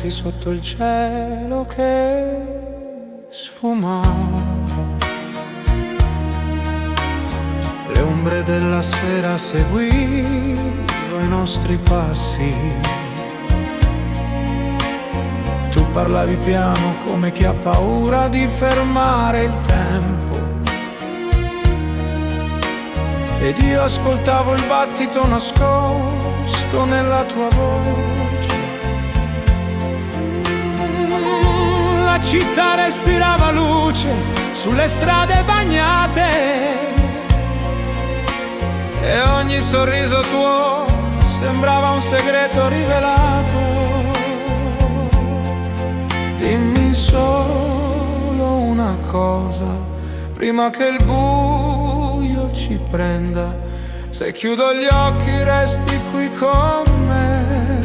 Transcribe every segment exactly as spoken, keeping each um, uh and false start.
camminati sotto il cielo che sfumava. Le ombre della sera seguivano i nostri passi. Tu parlavi piano come chi ha paura di fermare il tempo, ed io ascoltavo il battito nascosto nella tua voce. La città respirava luce sulle strade bagnate, e ogni sorriso tuo sembrava un segreto rivelato. Dimmi solo una cosa, prima che il buio ci prenda: se chiudo gli occhi resti qui con me.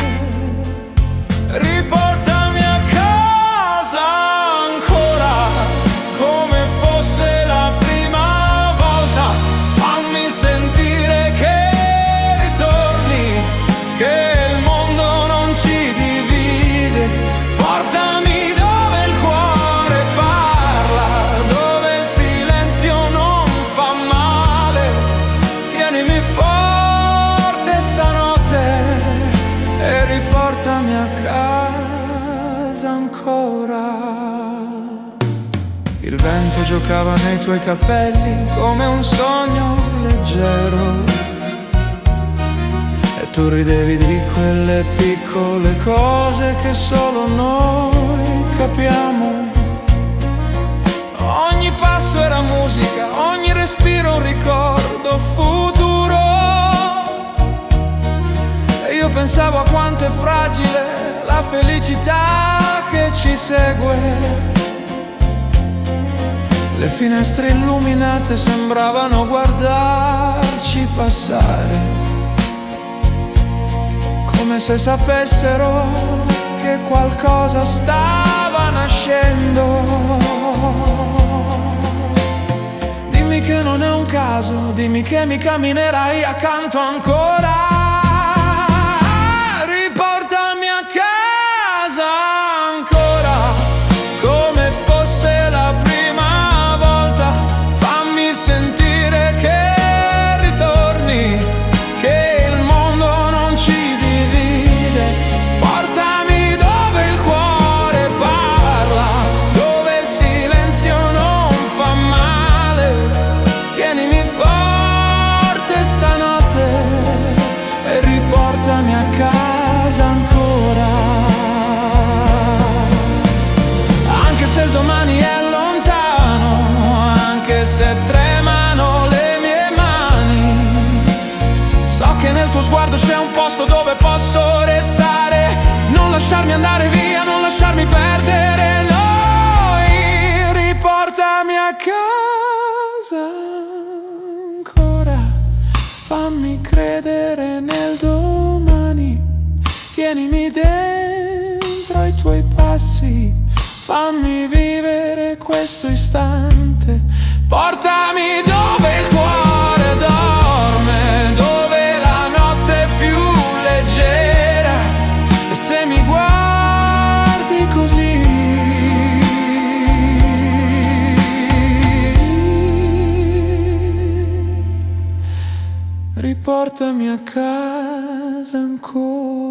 Riportami a casa ancora, come fosse la prima volta. Fammi sentire che ritorni, che il mondo non ci divide. Portami dove il cuore parla, dove il silenzio non fa male. Tienimi forte stanotte e riportami a casa ancora. Il vento giocava nei tuoi capelli come un sogno leggero, e tu ridevi di quelle piccole cose che solo noi capiamo. Ogni passo era musica, ogni respiro un ricordo futuro, e io pensavo a quanto è fragile la felicità che ci segue. Le finestre illuminate sembravano guardarci passare, come se sapessero che qualcosa stava nascendo. Dimmi che non è un caso, dimmi che mi camminerai accanto ancora. Riportami a casa ancora, come fosse la prima volta. Fammi sentire che ritorni, che il mondo non ci divide. Portami dove il cuore parla, dove il silenzio non fa male. Tienimi forte stanotte e riportami a casa ancora. Anche se il domani è lontano, anche se tremano le mie mani, so che nel tuo sguardo c'è un posto dove posso restare. Non lasciarmi andare via, non lasciarmi perdere noi. Riportami a casa ancora, fammi credere nel domani. Tienimi dentro ai tuoi passi, fammi vivere questo istante. Portami dove il cuore dorme, dove la notte è più leggera. E se mi guardi così, riportami a casa ancora.